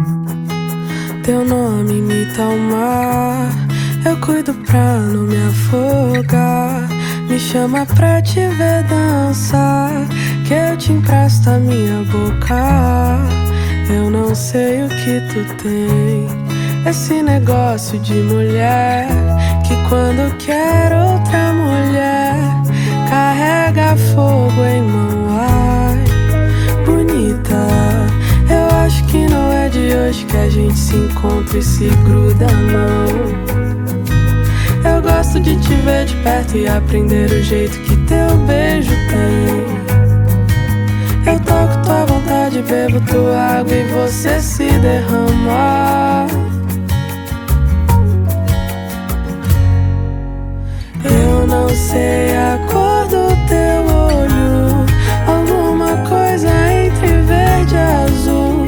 Teu nome imita o mar, eu cuido pra não me afogar. Me chama pra te ver dançar, que eu te empresto a minha boca. Eu não sei o que tu tem, esse negócio de mulher, que quando quer outra mulher carrega fogo em mão. Ai, bonita, eu acho que não é de hoje que a gente se encontra e se gruda, não. Eu gosto de te ver de perto e aprender o jeito que teu beijo tem. Eu toco tua vontade, bebo tua água e você se derrama. Eu não sei a cor do teu olho, alguma coisa entre verde e azul.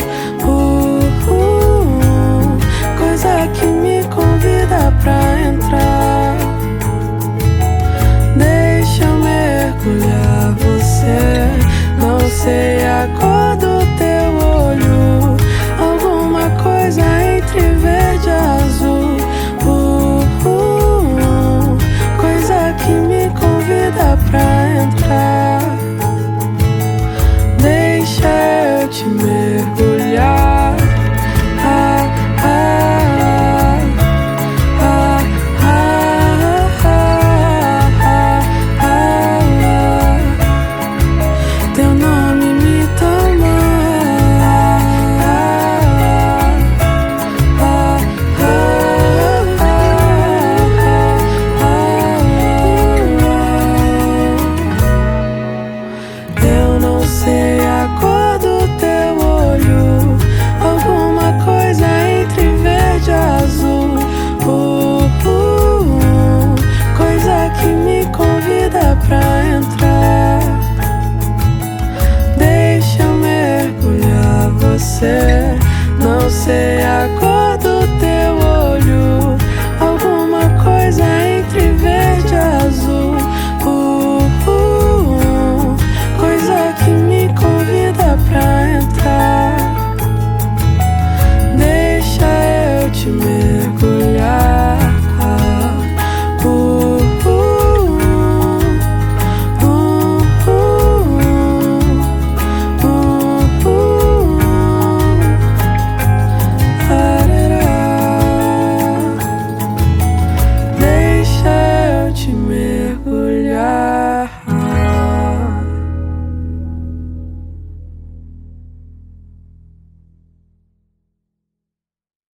Coisa que me convida pra entrar. Deixa eu mergulhar você. Não sei a cor do teu olho, alguma coisa entre verde e azul. Coisa que me convida pra entrar. Deixa eu te